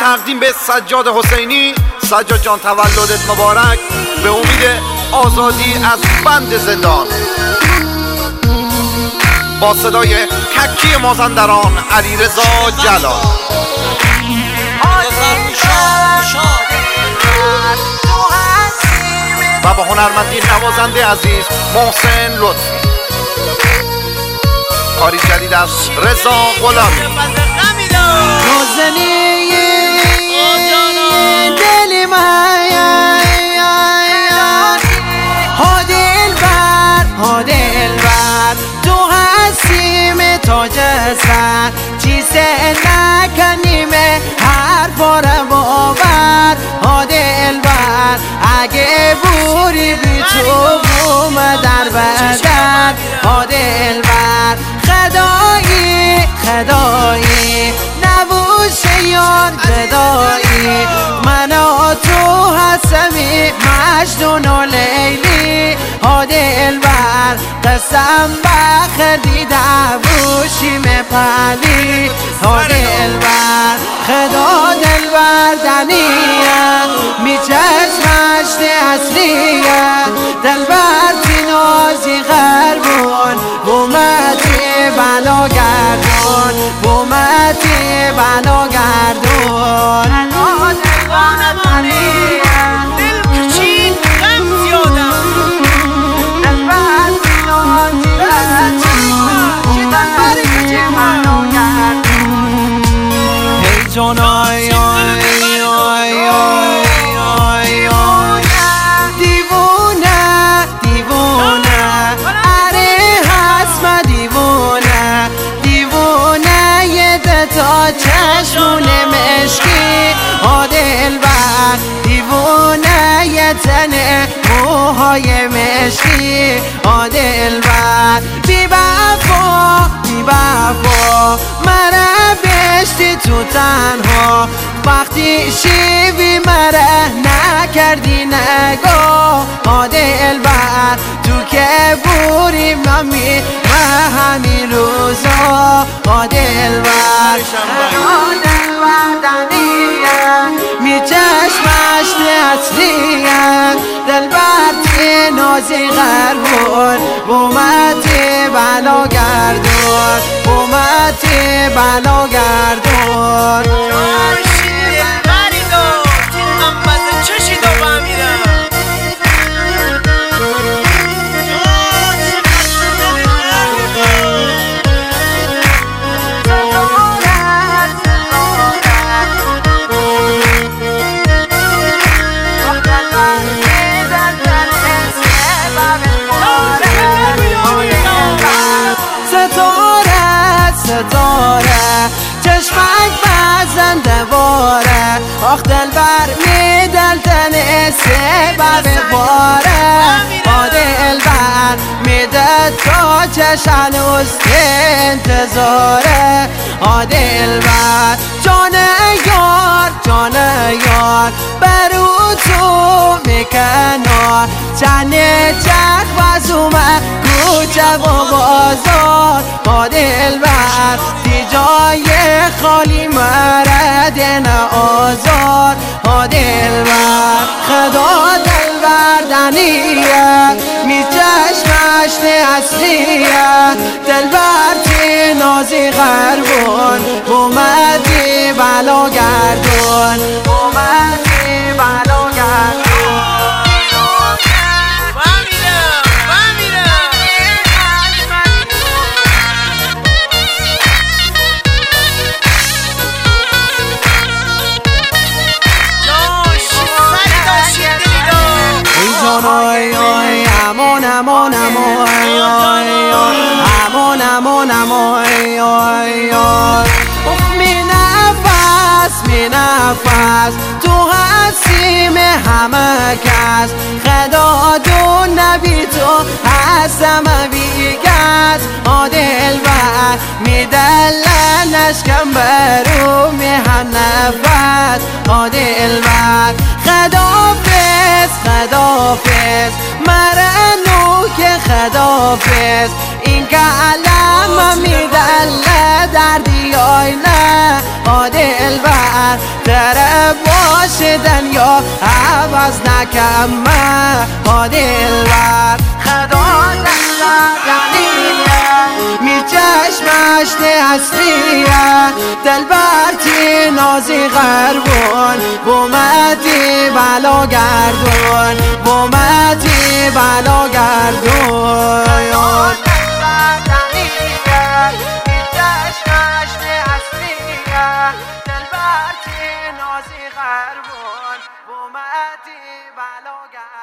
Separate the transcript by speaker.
Speaker 1: تقدیم به سجاد حسینی. سجاد جان تولدت مبارک، به امید آزادی از بند زندان. با صدای تکی مازندران علیرضا جلال و با هنرمندی نوازنده عزیز محسن لطفی. کاری جدید از رضا غلامی.
Speaker 2: دل من ها دلبر تو هستیم تاج سر، چیزه نکنیم حرفا رو باور. ها دلبر اگه بوری بی تو بوم در بدن. ها دلبر خدایی نبوشه یار بدایی، من و تو هستمی مجنون و لیلی. ها دلبر قسم بخردی نبوشیم پلی. ها دلبر خدا دلبر دنیه میچشمش اصلیه، دلبر تینازی غربون بومتی بنا گردون، بومتی بنا گردون. چشمون مشکی. ها دلبر دیوونه یه تنه موهای مشکی. ها دلبر بی وفا مره بشتی تو تنها، وقتی شیوی مره نکردی نگاه. ها دلبر تو که بوری ممی و همین روزا. ها دلبر دنیه میچشمش اصلیه، دلبر تی نازی غربون بومتی بلا گردون، بومتی بلا گردون. ستاره چشمک بزنده باره، آخ دلبر میدلتن سبب باره. ها دلبر میده تا چشن است انتظاره. ها دلبر جان یار برو تو میکنار، چند چرخ بزومه کوچه و بازار. ها دلبر دی جای خالی مرد آزار. ها دلبر خدا دلبر دنیه میچشمش اصلیه، دلبر تی نازی غربون بومدی بلا گردون، بومدی بلا گردون. می نفس تو هستیم همه کس، خدا دو نبی تو هستم بی کس. ها دلبر می دلنش کم برو می نفس. ها دلبر خدافز مرنو که خدافز، این که علم می دل دردی آینه. ها دلبر تره باشه دنیا عوض نکم من ها دلبر خدا می چشمش اصلیه دلبر تی نازی غربون بومتی بلا گردون بومتی بلا گردون دلبر تی نازی غربون بومتی بلا گردون